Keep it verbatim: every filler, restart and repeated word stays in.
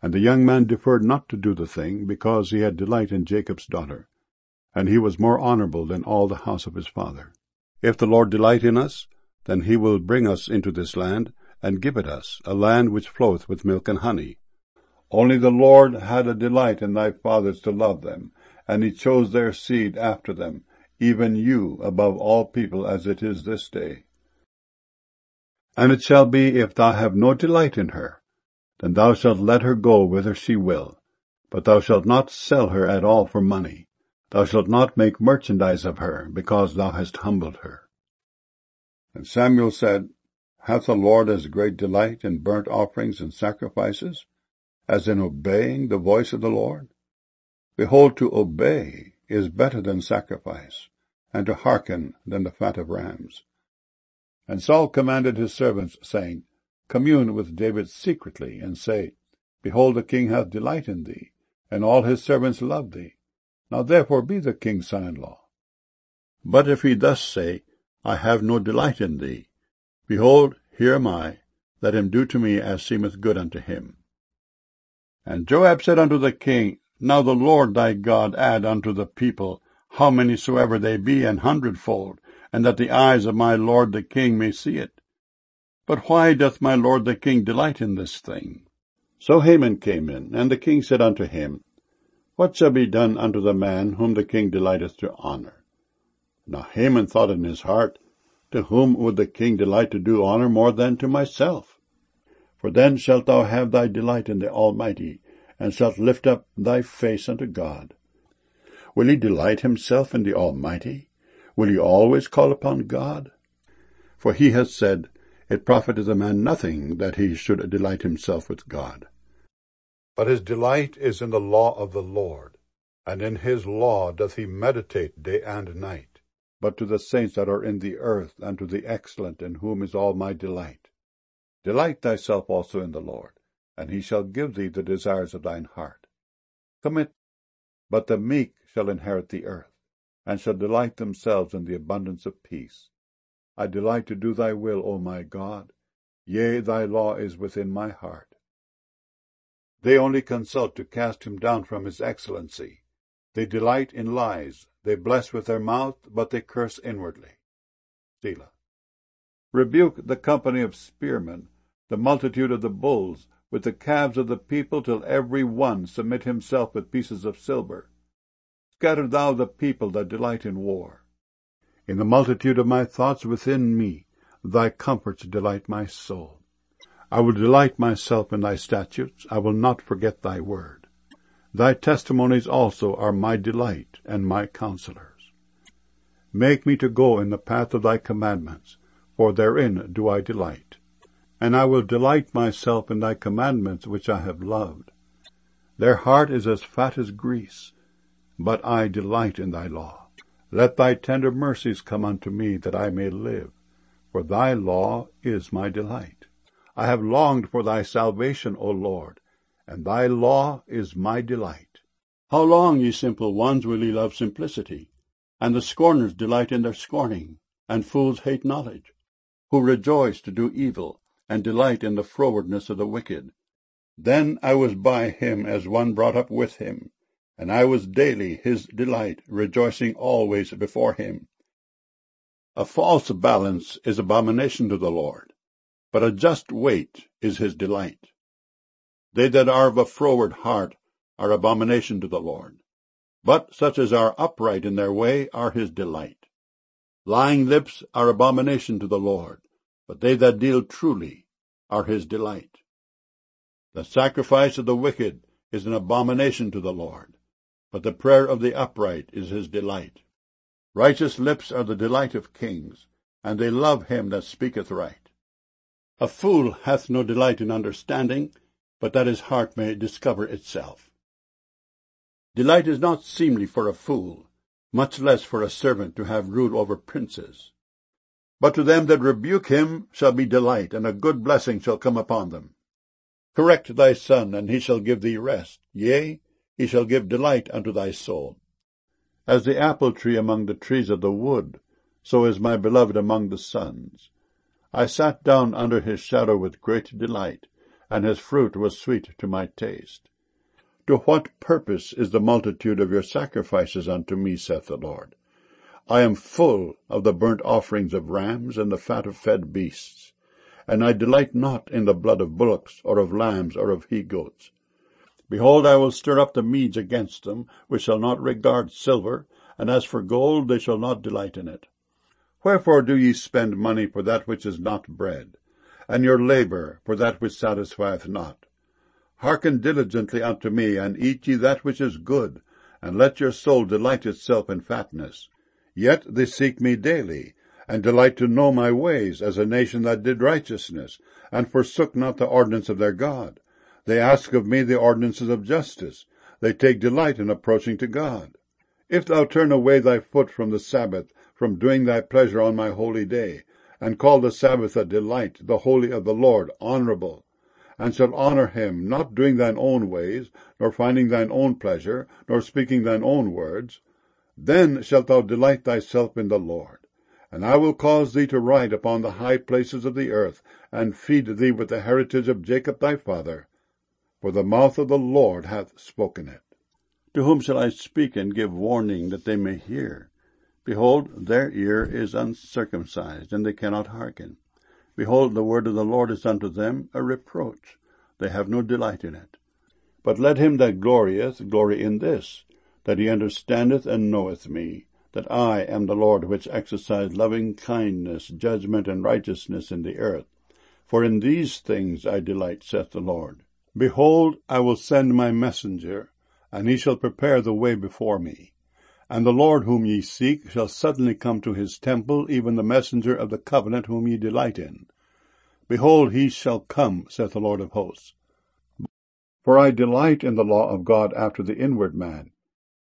And the young man deferred not to do the thing, because he had delight in Jacob's daughter, and he was more honorable than all the house of his father. If the Lord delight in us, then he will bring us into this land, and give it us, a land which floweth with milk and honey. Only the Lord had a delight in thy fathers to love them, and he chose their seed after them, even you above all people, as it is this day. And it shall be, if thou have no delight in her, then thou shalt let her go whither she will, but thou shalt not sell her at all for money. Thou shalt not make merchandise of her, because thou hast humbled her. And Samuel said, Hath the Lord as great delight in burnt offerings and sacrifices, as in obeying the voice of the Lord? Behold, to obey is better than sacrifice, and to hearken than the fat of rams. And Saul commanded his servants, saying, Commune with David secretly, and say, Behold, the king hath delight in thee, and all his servants love thee. Now therefore be the king's son-in-law. But if he thus say, I have no delight in thee, behold, here am I, let him do to me as seemeth good unto him. And Joab said unto the king, Now the Lord thy God add unto the people, how many soever they be, an hundredfold, and that the eyes of my lord the king may see it. But why doth my lord the king delight in this thing? So Haman came in, and the king said unto him, What shall be done unto the man whom the king delighteth to honor? Now Haman thought in his heart, To whom would the king delight to do honor more than to myself? For then shalt thou have thy delight in the Almighty, and shalt lift up thy face unto God. Will he delight himself in the Almighty? Will he always call upon God? For he has said, It profiteth a man nothing that he should delight himself with God. But his delight is in the law of the Lord, and in his law doth he meditate day and night. But to the saints that are in the earth, and to the excellent, in whom is all my delight. Delight thyself also in the Lord, and he shall give thee the desires of thine heart. Commit, but the meek shall inherit the earth, and shall delight themselves in the abundance of peace. I delight to do thy will, O my God. Yea, thy law is within my heart. They only consult to cast him down from his excellency. They delight in lies. They bless with their mouth, but they curse inwardly. Selah. Rebuke the company of spearmen, the multitude of the bulls, with the calves of the people, till every one submit himself with pieces of silver. Scatter thou the people that delight in war. In the multitude of my thoughts within me, thy comforts delight my soul. I will delight myself in thy statutes, I will not forget thy word. Thy testimonies also are my delight and my counselors. Make me to go in the path of thy commandments, for therein do I delight. And I will delight myself in thy commandments which I have loved. Their heart is as fat as grease, but I delight in thy law. Let thy tender mercies come unto me, that I may live, for thy law is my delight. I have longed for thy salvation, O Lord, and thy law is my delight. How long, ye simple ones, will ye love simplicity? And the scorners delight in their scorning, and fools hate knowledge, who rejoice to do evil, and delight in the frowardness of the wicked. Then I was by him as one brought up with him, and I was daily his delight, rejoicing always before him. A false balance is abomination to the Lord, but a just weight is his delight. They that are of a froward heart are abomination to the Lord, but such as are upright in their way are his delight. Lying lips are abomination to the Lord, but they that deal truly are his delight. The sacrifice of the wicked is an abomination to the Lord, but the prayer of the upright is his delight. Righteous lips are the delight of kings, and they love him that speaketh right. A fool hath no delight in understanding, but that his heart may discover itself. Delight is not seemly for a fool, much less for a servant to have rule over princes. But to them that rebuke him shall be delight, and a good blessing shall come upon them. Correct thy son, and he shall give thee rest. Yea, he shall give delight unto thy soul. As the apple tree among the trees of the wood, so is my beloved among the sons. I sat down under his shadow with great delight, and his fruit was sweet to my taste. To what purpose is the multitude of your sacrifices unto me, saith the Lord? I am full of the burnt offerings of rams and the fat of fed beasts, and I delight not in the blood of bullocks, or of lambs, or of he-goats. Behold, I will stir up the Medes against them, which shall not regard silver, and as for gold, they shall not delight in it. Wherefore do ye spend money for that which is not bread, and your labour for that which satisfieth not? Hearken diligently unto me, and eat ye that which is good, and let your soul delight itself in fatness. Yet they seek me daily, and delight to know my ways, as a nation that did righteousness, and forsook not the ordinance of their God. They ask of me the ordinances of justice. They take delight in approaching to God. If thou turn away thy foot from the Sabbath, from doing thy pleasure on my holy day, and call the Sabbath a delight, the holy of the Lord honorable, and shalt honor him, not doing thine own ways, nor finding thine own pleasure, nor speaking thine own words, then shalt thou delight thyself in the Lord. And I will cause thee to ride upon the high places of the earth, and feed thee with the heritage of Jacob thy father, for the mouth of the Lord hath spoken it. To whom shall I speak and give warning that they may hear? Behold, their ear is uncircumcised, and they cannot hearken. Behold, the word of the Lord is unto them a reproach. They have no delight in it. But let him that glorieth glory in this, that he understandeth and knoweth me, that I am the Lord which exercise loving kindness, judgment, and righteousness in the earth. For in these things I delight, saith the Lord. Behold, I will send my messenger, and he shall prepare the way before me. And the Lord whom ye seek shall suddenly come to his temple, even the messenger of the covenant whom ye delight in. Behold, he shall come, saith the Lord of hosts. For I delight in the law of God after the inward man,